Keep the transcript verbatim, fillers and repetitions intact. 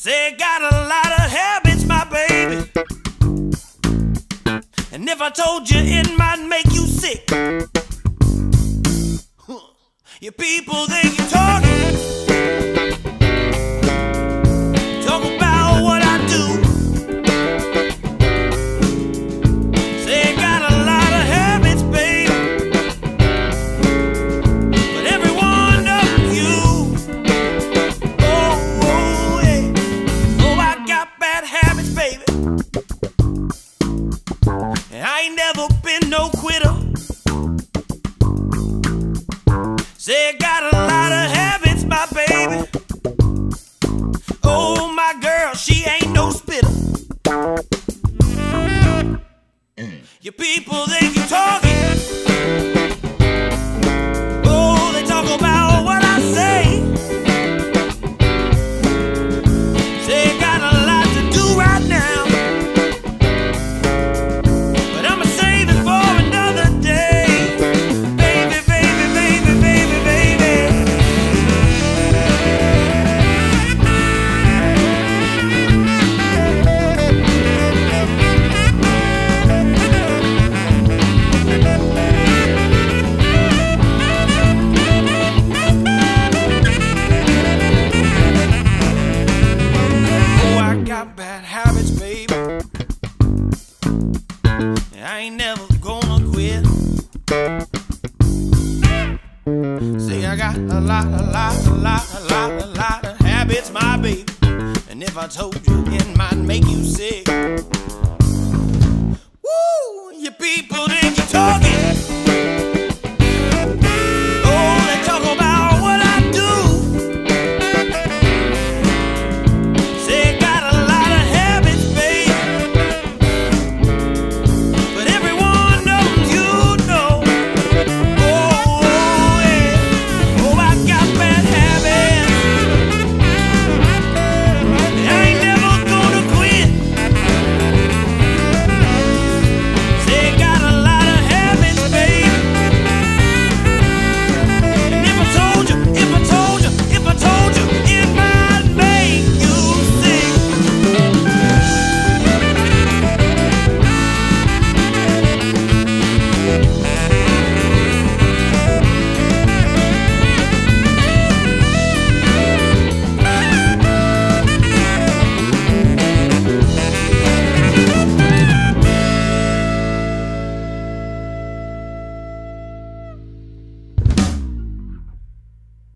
Say got a lot of habits, my baby. And if I told you it might make you sick. Your people think you're talking. Talk about what I do. Say got a lot of habits, baby. But every one of you. Oh, oh, yeah. Oh, I got bad habits, baby. And I ain't never been no quitter. Say got a lot of habits, my baby. Oh, my girl, she ain't no spitter. Your people think you're talking. Oh, they talk about what I say. Say got a lot to do right now, but I'ma save it for another day. Baby, baby, baby, baby, baby. Oh, I got bad habits, baby. I ain't never gonna quit. See, I got a lot, a lot, a lot, a lot, a lot of habits, my baby. And if I told you, it might make you sick. Woo! Your people